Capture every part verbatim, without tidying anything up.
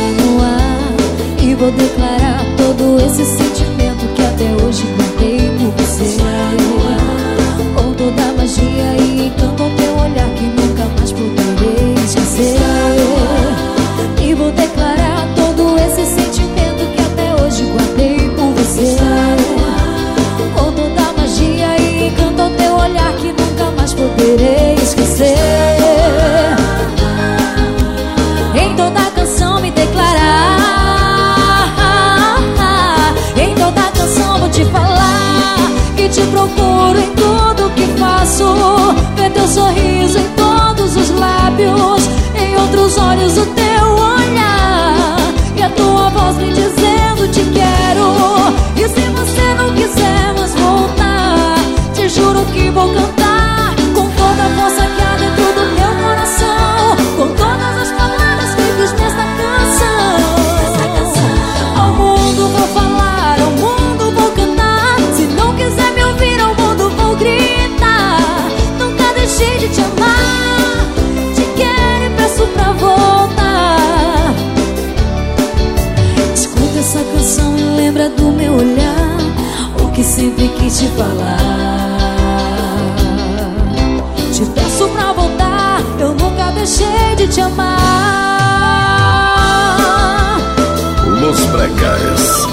no ar e vou declarar todo esse sentimento que até hoje guardei por você. Com toda a magia e encanto ao teu olhar que nunca mais poderei esquecer. E vou declarar todo esse sentimento que até hoje guardei por você. Com toda a magia e encanto ao teu olhar que nunca mais poderei esquecer. Em toda canção me declarar, em toda canção vou te falar que te procuro em tudo que faço. Ver teu sorriso em todos os lábios, em outros olhos o teu olhar, e a tua voz me dizendo te quero. E se você não quiser mais voltar, te juro que vou cantar com toda a força que há dentro do meu coração, com todas as palavras que fiz nesta canção. Ao mundo vou falar, ao mundo vou cantar. Se não quiser me ouvir, ao mundo vou gritar. Nunca deixei de te amar, te quero e peço pra voltar. Escuta essa canção e lembra do meu olhar, o que sempre quis te falar. Te peço pra voltar, eu nunca deixei de te amar. Los Precários.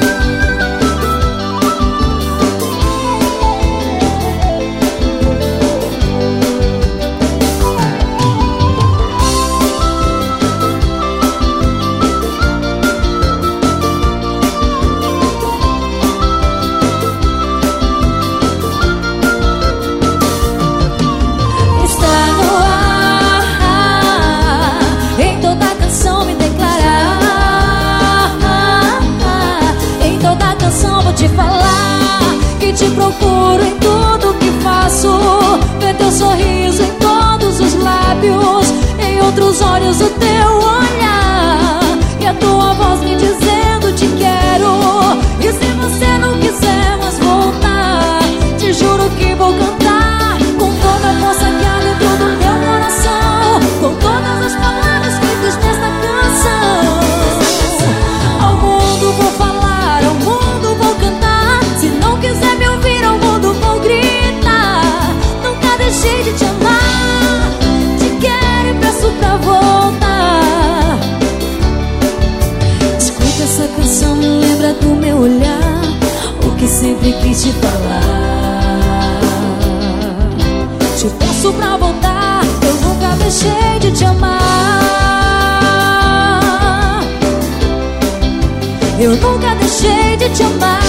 Te falar que te procuro em tudo que faço. Ver teu sorriso em todos os lábios, em outros olhos o teu olhar, e a tua voz me dizendo te quero. E se você não quiser mais voltar, te juro que vou cantar com toda a força que há dentro do meu coração, com todas as palavras que fiz nesta canção. Ao mundo vou falar, ao mundo vou cantar. Se não quiser me ouvir, ao mundo vou gritar. Nunca deixei de te amar, te quero e peço pra voltar. Escuta essa canção, me lembra do meu olhar, o que sempre quis te falar. Te peço pra voltar, eu nunca deixei de te amar. Eu nunca deixei de te amar.